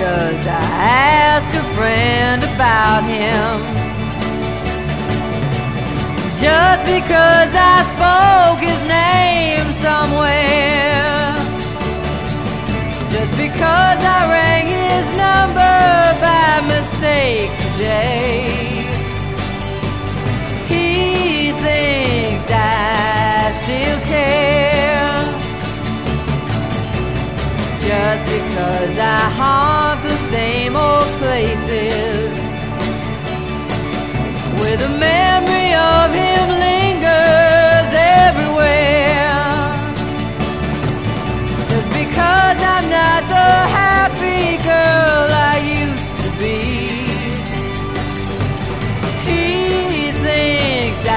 because I asked a friend about him. Just because I spoke his name somewhere. Just because I rang his number by mistake today. He thinks I still care. Just because I haunt the same old places with a memory